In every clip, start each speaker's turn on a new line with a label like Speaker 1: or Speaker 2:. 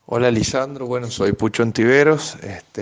Speaker 1: Hola Lisandro, bueno, soy Pucho Ontiveros,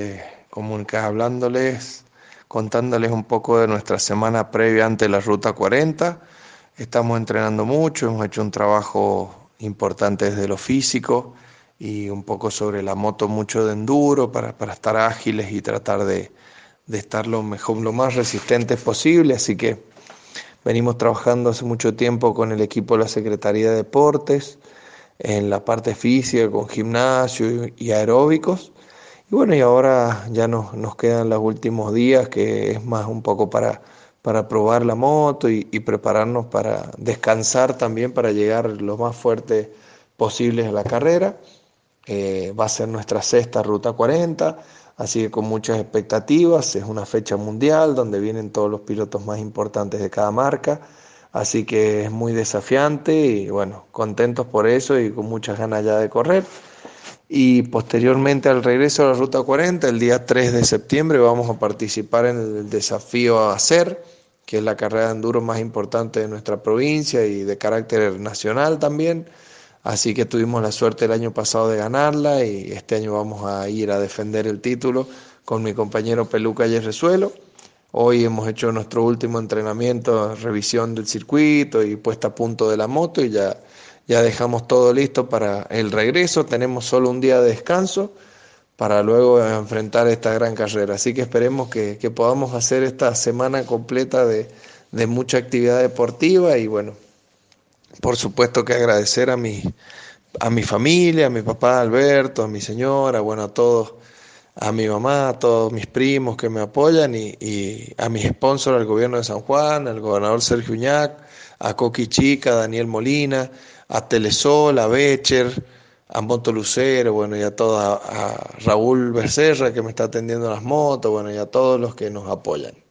Speaker 1: hablándoles, contándoles un poco de nuestra semana previa ante la Ruta 40. Estamos entrenando mucho, hemos hecho un trabajo importante desde lo físico y un poco sobre la moto, mucho de enduro para estar ágiles y tratar de estar lo mejor, lo más resistentes posible. Así que venimos trabajando hace mucho tiempo con el equipo de la Secretaría de Deportes en la parte física, con gimnasio y aeróbicos. Y bueno, y ahora ya nos quedan los últimos días, que es más un poco para probar la moto y prepararnos para descansar también, para llegar lo más fuerte posible a la carrera. Va a ser nuestra sexta Ruta 40, así que con muchas expectativas. Es una fecha mundial donde vienen todos los pilotos más importantes de cada marca, así que es muy desafiante y bueno, contentos por eso y con muchas ganas ya de correr. Y posteriormente al regreso a la Ruta 40, el día 3 de septiembre, vamos a participar en el desafío a hacer, que es la carrera de enduro más importante de nuestra provincia y de carácter nacional también. Así que tuvimos la suerte el año pasado de ganarla y este año vamos a ir a defender el título con mi compañero Peluca Yerresuelo. Hoy hemos hecho nuestro último entrenamiento, revisión del circuito y puesta a punto de la moto y ya dejamos todo listo para el regreso. Tenemos solo un día de descanso para luego enfrentar esta gran carrera. Así que esperemos que podamos hacer esta semana completa de mucha actividad deportiva y bueno, por supuesto que agradecer a mi familia, a mi papá Alberto, a mi señora, bueno, a todos, a mi mamá, a todos mis primos que me apoyan y a mis sponsors, al gobierno de San Juan, al gobernador Sergio Uñac, a Coqui Chica, a Daniel Molina, a Telesol, a Becher, a Moto Lucero, bueno, y a todos, a Raúl Becerra que me está atendiendo las motos, bueno, y a todos los que nos apoyan.